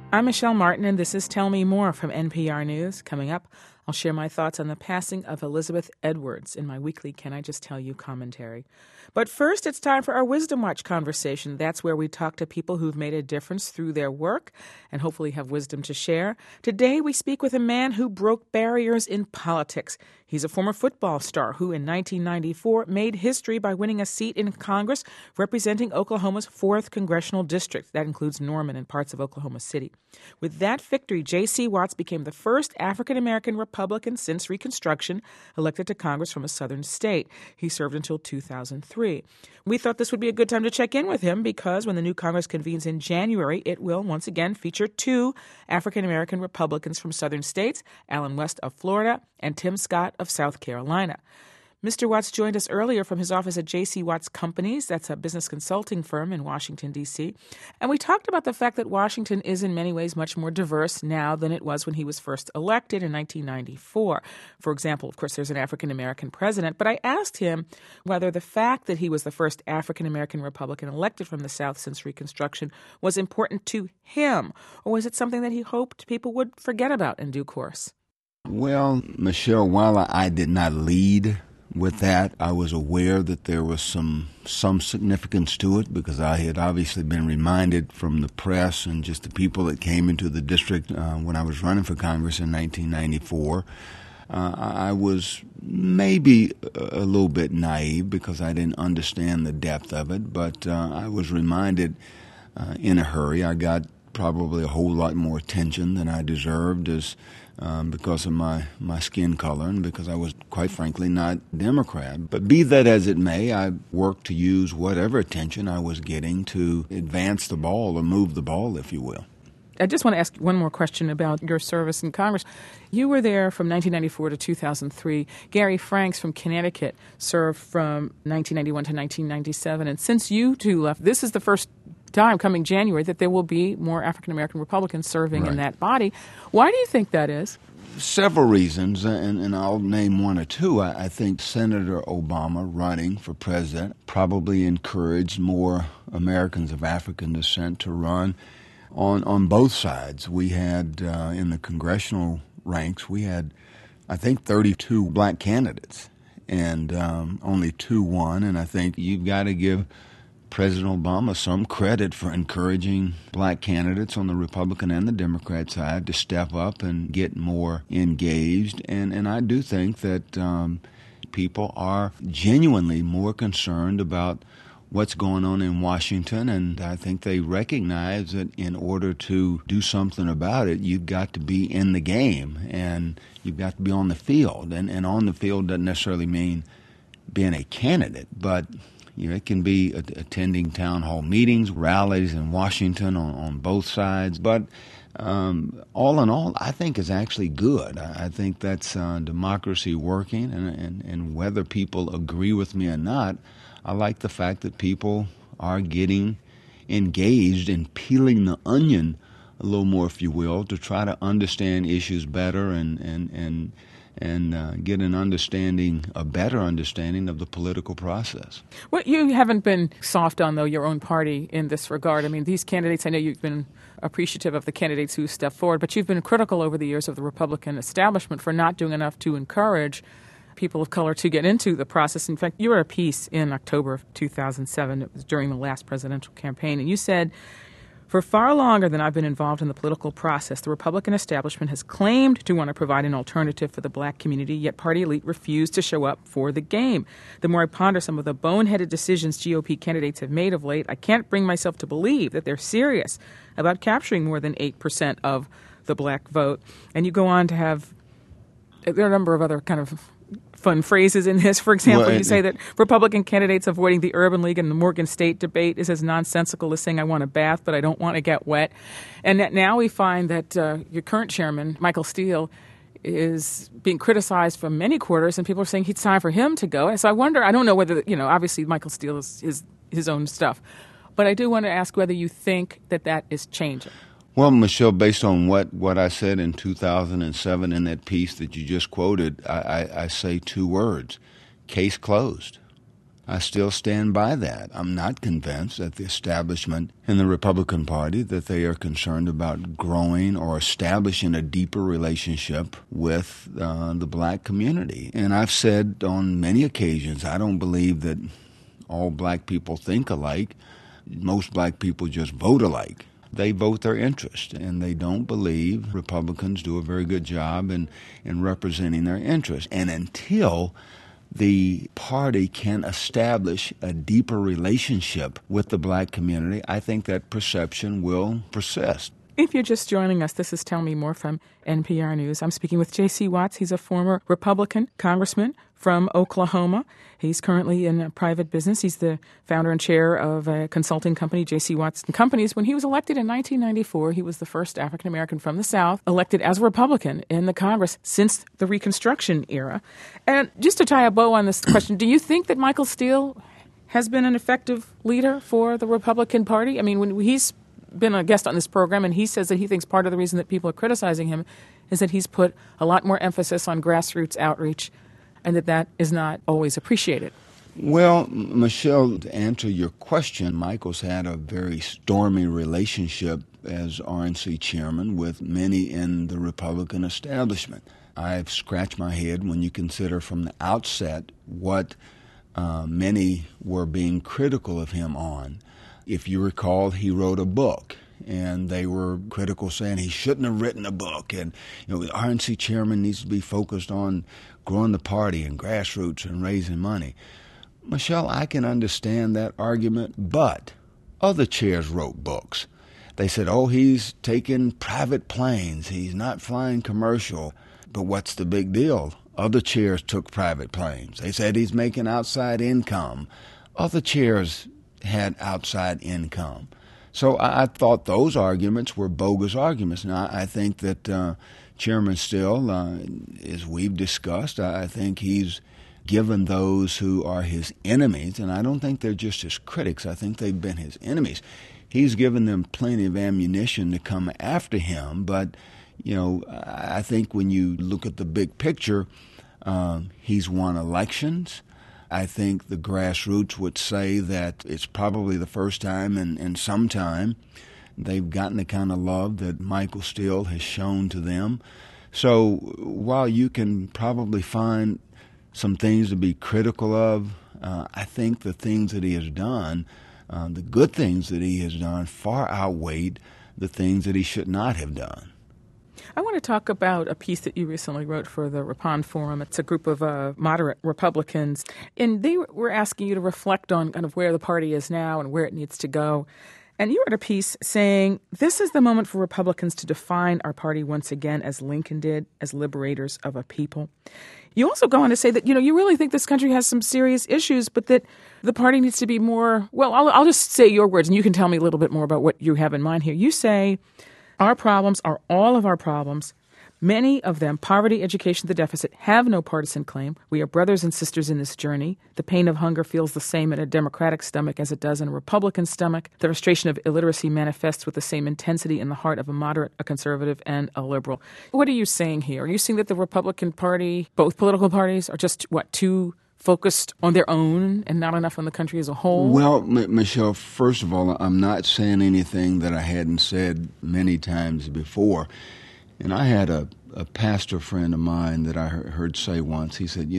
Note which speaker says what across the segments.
Speaker 1: I'm Michelle Martin, and this is Tell Me More from NPR News. Coming up, I'll share my thoughts on the passing of Elizabeth Edwards in my weekly Can I Just Tell You commentary. But first, it's time for our Wisdom Watch conversation. That's where we talk to people who've made a difference through their work and hopefully have wisdom to share. Today, we speak with a man who broke barriers in politics. He's a former football star who, in 1994, made history by winning a seat in Congress representing Oklahoma's 4th Congressional District. That includes Norman and parts of Oklahoma City. With that victory, J.C. Watts became the first African-American Republican since Reconstruction elected to Congress from a southern state. He served until 2003. We thought this would be a good time to check in with him because when the new Congress convenes in January, it will once again feature 2 African-American Republicans from southern states, Allen West of Florida and Tim Scott of South Carolina. Mr. Watts joined us earlier from his office at J.C. Watts Companies. That's a business consulting firm in Washington, D.C. And we talked about the fact that Washington is in many ways much more diverse now than it was when he was first elected in 1994. For example, of course, there's an African-American president. But I asked him whether the fact that he was the first African-American Republican elected from the South since Reconstruction was important to him, or was it something that he hoped people would forget about in due course?
Speaker 2: Well, Michelle, while I did not lead with that, I was aware that there was some significance to it because I had obviously been reminded from the press and just the people that came into the district when I was running for Congress in 1994. I was maybe a little bit naive because I didn't understand the depth of it, but I was reminded in a hurry. I got probably a whole lot more attention than I deserved because of my skin color and because I was, quite frankly, not Democrat. But be that as it may, I worked to use whatever attention I was getting to advance the ball or move the ball, if you will.
Speaker 1: I just want to ask one more question about your service in Congress. You were there from 1994 to 2003. Gary Franks from Connecticut served from 1991 to 1997. And since you two left, this is the first time coming January that there will be more African-American Republicans serving in that body. Why do you think that is?
Speaker 2: Several reasons, and I'll name one or two. I think Senator Obama running for president probably encouraged more Americans of African descent to run on both sides. We had, in the congressional ranks, we had, I think, 32 black candidates, and only 2 won, and I think you've got to give President Obama some credit for encouraging black candidates on the Republican and the Democrat side to step up and get more engaged. And I do think that people are genuinely more concerned about what's going on in Washington, and I think they recognize that in order to do something about it, you've got to be in the game, and you've got to be on the field. And on the field doesn't necessarily mean being a candidate, but it can be attending town hall meetings, rallies in Washington on both sides. But all in all, I think it's actually good. I think that's democracy working, and whether people agree with me or not, I like the fact that people are getting engaged in peeling the onion a little more, if you will, to try to understand issues better and get a better understanding of the political process.
Speaker 1: Well, you haven't been soft on, though, your own party in this regard. I mean, these candidates, I know you've been appreciative of the candidates who stepped forward, but you've been critical over the years of the Republican establishment for not doing enough to encourage people of color to get into the process. In fact, you wrote a piece in October of 2007. It was during the last presidential campaign, and you said, "For far longer than I've been involved in the political process, the Republican establishment has claimed to want to provide an alternative for the black community, yet party elite refused to show up for the game. The more I ponder some of the boneheaded decisions GOP candidates have made of late, I can't bring myself to believe that they're serious about capturing more than 8% of the black vote." And you go on to have, there are a number of other kind of fun phrases in this. For example, you say that Republican candidates avoiding the Urban League and the Morgan State debate is as nonsensical as saying I want a bath, but I don't want to get wet. And that now we find that your current chairman, Michael Steele, is being criticized from many quarters, and people are saying it's time for him to go. And so I wonder, I don't know whether, obviously Michael Steele is his own stuff, but I do want to ask whether you think that is changing.
Speaker 2: Well, Michelle, based on what I said in 2007 in that piece that you just quoted, I say 2 words: case closed. I still stand by that. I'm not convinced that the establishment in the Republican Party, that they are concerned about growing or establishing a deeper relationship with the black community. And I've said on many occasions, I don't believe that all black people think alike. Most black people just vote alike. They vote their interest, and they don't believe Republicans do a very good job in representing their interest. And until the party can establish a deeper relationship with the black community, I think that perception will persist.
Speaker 1: If you're just joining us, this is Tell Me More from NPR News. I'm speaking with J.C. Watts. He's a former Republican congressman from Oklahoma. He's currently in a private business. He's the founder and chair of a consulting company, J.C. Watts & Companies. When he was elected in 1994, he was the first African-American from the South elected as a Republican in the Congress since the Reconstruction era. And just to tie a bow on this question, do you think that Michael Steele has been an effective leader for the Republican Party? I mean, when he's been a guest on this program, and he says that he thinks part of the reason that people are criticizing him is that he's put a lot more emphasis on grassroots outreach and that is not always appreciated.
Speaker 2: Well, Michelle, to answer your question, Michael's had a very stormy relationship as RNC chairman with many in the Republican establishment. I've scratched my head when you consider from the outset what many were being critical of him on. If you recall, he wrote a book, and they were critical, saying he shouldn't have written a book, and the RNC chairman needs to be focused on growing the party and grassroots and raising money. Michelle, I can understand that argument, but other chairs wrote books. They said, he's taking private planes, he's not flying commercial. But what's the big deal? Other chairs took private planes. They said he's making outside income. Other chairs had outside income. So I thought those arguments were bogus arguments. Now, I think that Chairman Steele, as we've discussed, I think he's given those who are his enemies, and I don't think they're just his critics, I think they've been his enemies. He's given them plenty of ammunition to come after him, but, I think when you look at the big picture, he's won elections. I think the grassroots would say that it's probably the first time in some time they've gotten the kind of love that Michael Steele has shown to them. So while you can probably find some things to be critical of, I think the things that he has done, the good things that he has done, far outweighed the things that he should not have done.
Speaker 1: I want to talk about a piece that you recently wrote for the Ripon Forum. It's a group of moderate Republicans, and they were asking you to reflect on kind of where the party is now and where it needs to go. And you wrote a piece saying, this is the moment for Republicans to define our party once again, as Lincoln did, as liberators of a people. You also go on to say that, you really think this country has some serious issues, but that the party needs to be more, well, I'll just say your words, and you can tell me a little bit more about what you have in mind here. You say, our problems are all of our problems. Many of them, poverty, education, the deficit, have no partisan claim. We are brothers and sisters in this journey. The pain of hunger feels the same in a Democratic stomach as it does in a Republican stomach. The frustration of illiteracy manifests with the same intensity in the heart of a moderate, a conservative, and a liberal. What are you saying here? Are you saying that the Republican Party, both political parties, are just, too focused on their own and not enough on the country as a whole?
Speaker 2: Well, Michelle, first of all, I'm not saying anything that I hadn't said many times before. And I had a pastor friend of mine that I heard say once, he said,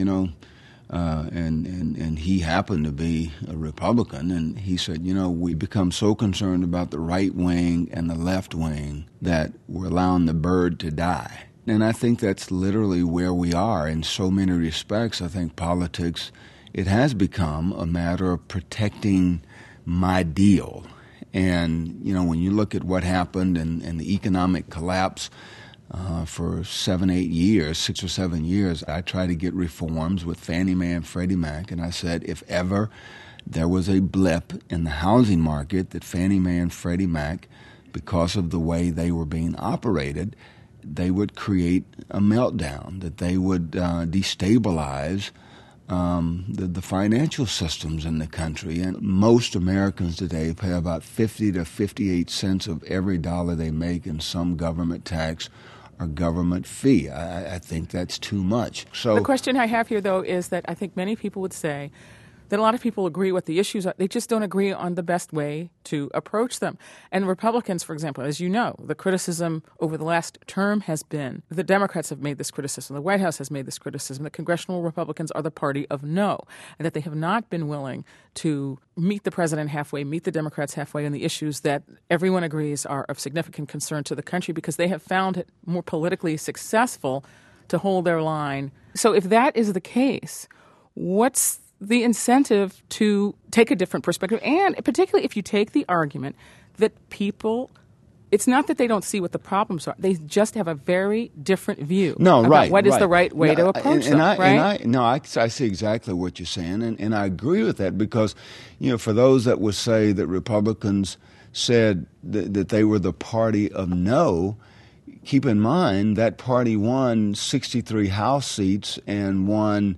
Speaker 2: and he happened to be a Republican, and he said, we become so concerned about the right wing and the left wing that we're allowing the bird to die. And I think that's literally where we are in so many respects. I think politics, it has become a matter of protecting my deal. And, when you look at what happened and the economic collapse for 6 or 7 years, I tried to get reforms with Fannie Mae and Freddie Mac, and I said if ever there was a blip in the housing market, that Fannie Mae and Freddie Mac, because of the way they were being operated, they would create a meltdown, that they would destabilize the financial systems in the country. And most Americans today pay about 50 to 58 cents of every dollar they make in some government tax or government fee. I think that's too much. So
Speaker 1: the question I have here, though, is that I think many people would say that a lot of people agree what the issues are. They just don't agree on the best way to approach them. And Republicans, for example, as you know, the criticism over the last term has been, the Democrats have made this criticism, the White House has made this criticism, that congressional Republicans are the party of no, and that they have not been willing to meet the president halfway, meet the Democrats halfway on the issues that everyone agrees are of significant concern to the country, because they have found it more politically successful to hold their line. So if that is the case, what's the incentive to take a different perspective? And particularly if you take the argument that people, it's not that they don't see what the problems are. They just have a very different view about what is the right way to approach them.
Speaker 2: I see exactly what you're saying, and I agree with that, because, for those that would say that Republicans said that they were the party of no, keep in mind that party won 63 House seats and won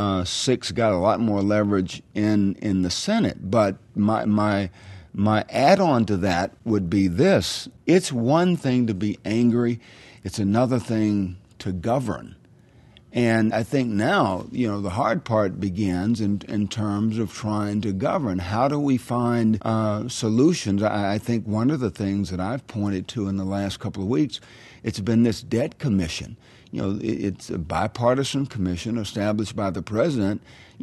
Speaker 2: 6, got a lot more leverage in the Senate. But my add-on to that would be this. It's one thing to be angry. It's another thing to govern. And I think now, the hard part begins in terms of trying to govern. How do we find solutions? I think one of the things that I've pointed to in the last couple of weeks, it's been this debt commission. It's a bipartisan commission established by the president.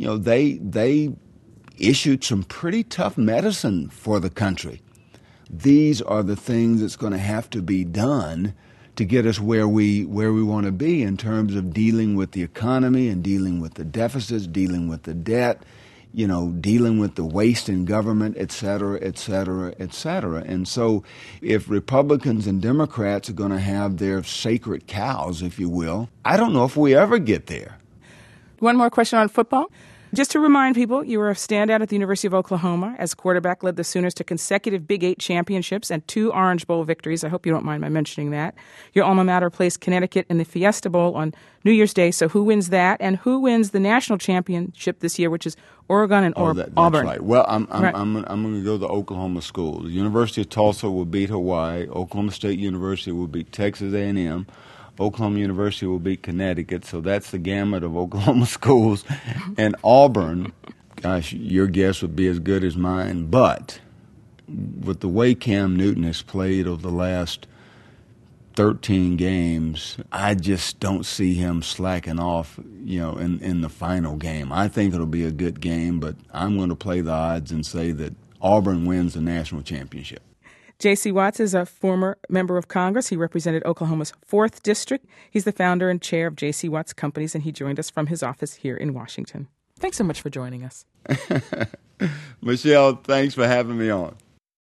Speaker 2: They issued some pretty tough medicine for the country. These are the things that's going to have to be done to get us where we want to be in terms of dealing with the economy and dealing with the deficits, dealing with the debt, dealing with the waste in government, et cetera, et cetera, et cetera. And so if Republicans and Democrats are going to have their sacred cows, if you will, I don't know if we ever get there.
Speaker 1: One more question on football. Just to remind people, you were a standout at the University of Oklahoma. As quarterback, led the Sooners to consecutive Big 8 championships and 2 Orange Bowl victories. I hope you don't mind my mentioning that. Your alma mater placed Connecticut in the Fiesta Bowl on New Year's Day. So who wins that? And who wins the national championship this year, which is Oregon and Auburn?
Speaker 2: That's right. Well, I'm going to go to Oklahoma schools. The University of Tulsa will beat Hawaii. Oklahoma State University will beat Texas A&M. Oklahoma University will beat Connecticut, so that's the gamut of Oklahoma schools. And Auburn, gosh, your guess would be as good as mine. But with the way Cam Newton has played over the last 13 games, I just don't see him slacking off, in the final game. I think it'll be a good game, but I'm going to play the odds and say that Auburn wins the national championship.
Speaker 1: J.C. Watts is a former member of Congress. He represented Oklahoma's 4th District. He's the founder and chair of J.C. Watts Companies, and he joined us from his office here in Washington. Thanks so much for joining us.
Speaker 2: Michelle, thanks for having me on.